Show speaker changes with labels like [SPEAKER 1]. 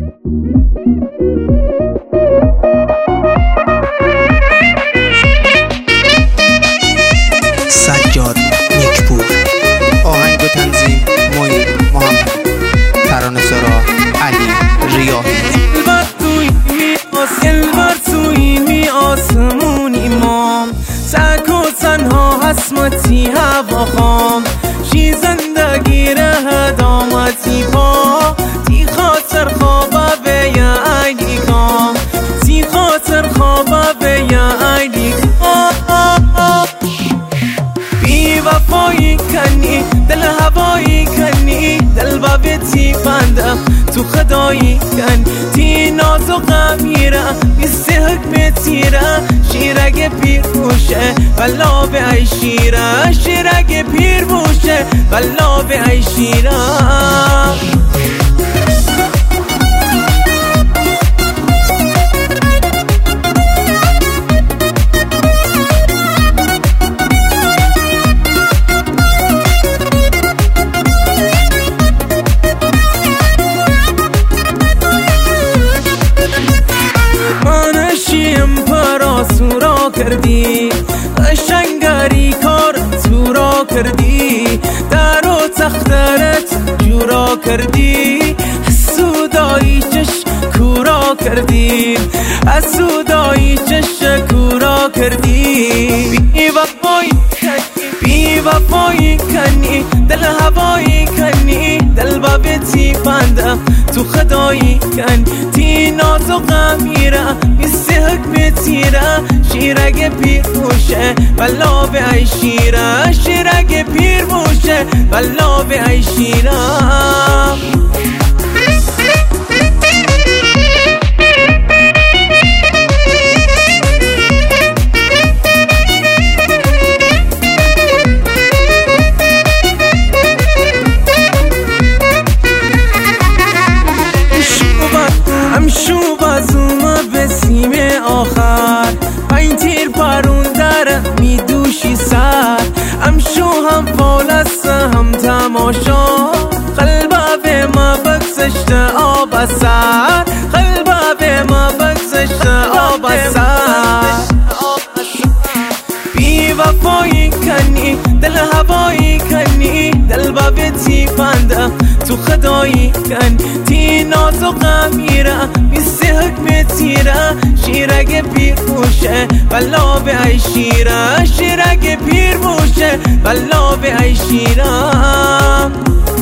[SPEAKER 1] سجاد نیکپور. آهنگ و تنظیم معین محمد. ترانه سرا علی ریاحی.
[SPEAKER 2] دلبر توی می آسمونی مام، تک و تنها حسمتی هوا خام، شی زندگی ره دامتی پا، تی خاطر خوابه به یا علی کام، تی خاطر خوابه به یا علی کام. بی وفایی کنی دل هوایی کنی، دل بابتی بندم تو خدایی کن، تی ناز و غمیره بیستی حکم تیره، شیرگ پیر بوشه بلا به ای شیره، شیرگ پیر بوشه بلا به ای شیره. سورا کردی قشنگاری کار سورا کردی، در و تخترت جورا کردی، سودایی چش کورا کردی، از سودایی چش کورا کردی. بی وفایی کنی دل هوایی کنی، دل بابتی بندم تو خدایی کن، تی ناز و غمیره بیستی حکم تیره، شیرگ پیر بوشه بلا به ای شیره، شیرگ پیر بوشه بلا به ای شیره. شوب از اومه به سیم آخر، این تیر پرون در می دوشی سر، امشو هم فالست هم تماشا، قلبه به ما بگذشت آب سر، قلبه به ما بگذشت آب سر. بی وفایی کنی دل هوایی کنی، دل بابتی بندم تو خدایی کن، تی ناز و غمیره بیستی حکم تیره، شیرگ پیر بوشه بلا به ای شیره، شیرگ پیر بوشه بلا به ای شیره.